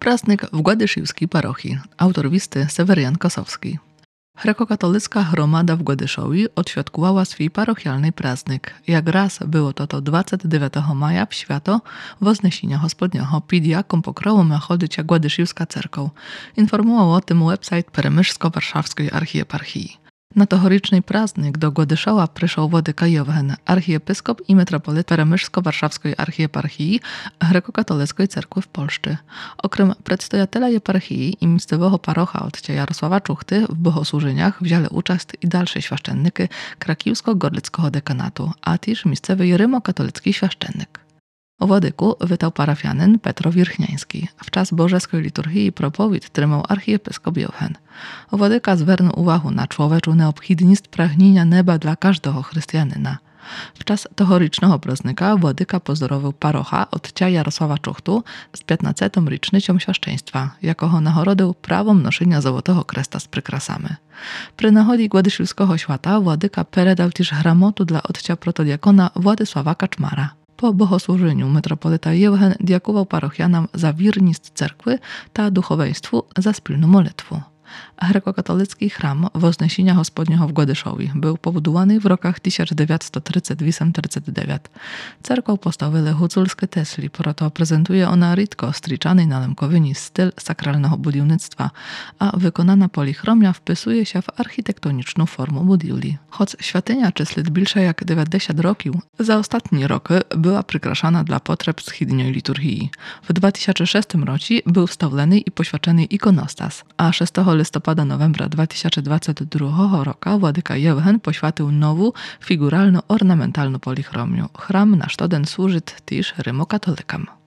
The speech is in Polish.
Праздник в Gładyszewskiej parochii. Autor listy Sewerian Kosowski. Grekokatolicka hromada w Gładyszowi odświadkowała swój parochialny praznik. Jak raz było to 29 maja w święto Woznesienia Gospodnioho pід jaką pokrowu chodzić Gładyszewska cerkow. Informował o tym website Peremyszsko-Warszawskiej Archieparchii. Na tohoryczny praznik do Gładyszowa przyszł Władyka Jewhen, archiepiskop i metropolit Peremyszko-Warszawskiej Archieparchii Grekokatolickiej Cerkwy w Polsce. Okrem przedstawiciela eparchii i miejscowego parocha od Jarosława Czuchty w bogosłużeniach wzięli uczest i dalsze świaszczennyki Krakiwsko-Gorlickiego dekanatu, a też miejscowy rymokatolicki świaszczennik. O Władyku witał parafianin Petro Wierchniański. W czas bożeskiej liturgii propowid trzymał archiepiskop Jewhen. Władyka zwrócił uwagę na człowieczu neobchidnist pragnienia neba dla każdego chrześcijanina. W czas tohorycznego praznika Władyka pozdrowił parocha od Jarosława Czuchtu z 15. rocznicą świaszczeństwa, jakoho nahorodził prawom noszenia złotego kresta z przykrasami. Przy nachodzi Gładyszewskiego świata Władyka peredał też gramotu dla odcia protodiakona Władysława Kaczmara. Po bogosłużeniu metropolita Jewchen dziękował parochianom za wierność cerkwy ta duchowieństwu za wspólną modlitwę. Grekokatolicki chram Woznesienia Gospodnioho w Gładyszowi był pobudowany w rokach 1938-39. Cerkow postawili huculskie Tesli, proto prezentuje ona rzadko stryczany na Lemkowyni styl sakralnego budownictwa, a wykonana polichromia wpisuje się w architektoniczną formę budowli. Choć świątynia czysli bliższe jak 90 roków, za ostatnie roky była przykraszana dla potrzeb schidniej liturgii. W 2006 roku był wstawiony i poświęcony ikonostas, a 6 listopada-novembra 2022 roku Władyka Jewchen poświęcił nową, figuralno-ornamentalną polichromię. Chram na sztoden służy też rymokatolikom.